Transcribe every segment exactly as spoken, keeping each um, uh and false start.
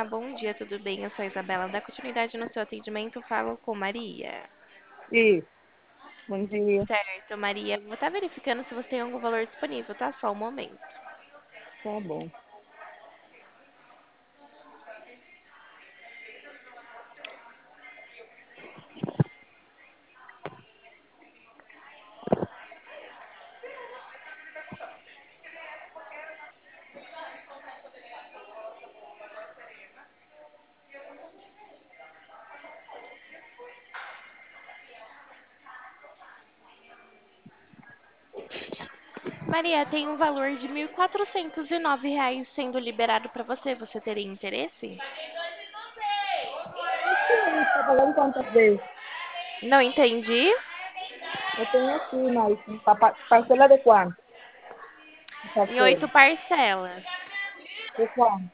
Olá, bom dia, tudo bem? Eu sou a Isabela. Da continuidade no seu atendimento, falo com Maria. Isso, bom dia. Certo, Maria. Vou estar verificando se você tem algum valor disponível, tá? Só um momento. Tá bom. Maria, tem um valor de mil quatrocentos e nove reais sendo liberado para você. Você teria interesse? Sim, tá pagando quantas vezes? Não entendi. Eu tenho aqui, mas pa- pa- parcela de quanto? Em Parcela. oito parcelas. De quanto?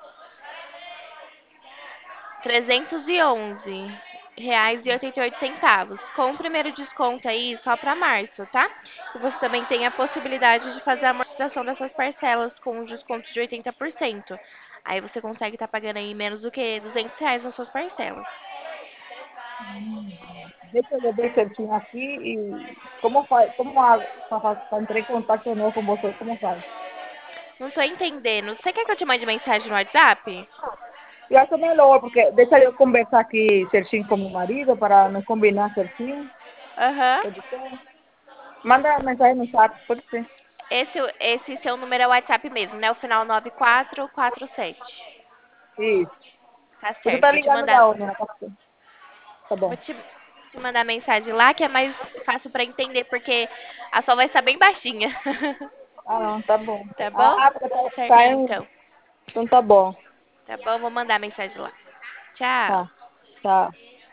trezentos e onze reais e oitenta e oito centavos. Com o primeiro desconto aí, só para março, tá? E você também tem a possibilidade de fazer a amortização dessas parcelas com um desconto de oitenta por cento. Aí você consegue estar pagando aí menos do que duzentos reais nas suas parcelas. Hum, Deixa eu ver certinho aqui e como faz, como para entrar em contato de novo com você, como faz? Não tô entendendo. Você quer que eu te mande mensagem no WhatsApp? Eu acho melhor, porque deixa eu conversar aqui certinho com meu marido para nos combinar certinho. Aham. Pode ser? Manda mensagem no chat, pode ser? Esse, esse seu número é o WhatsApp mesmo, né? O final nove quatro quatro sete. Isso. Tá Você certo. está Vou te ligando mandar, da onde? Né? Tá vou bom. te, te mandar mensagem lá que é mais fácil pra entender, porque a sua vai estar bem baixinha. Ah, não, tá bom. Tá bom? Ah, porque tá, tá Certinho, em. então. Então tá bom. Tá bom? Vou mandar mensagem lá. Tchau. Tá, tá.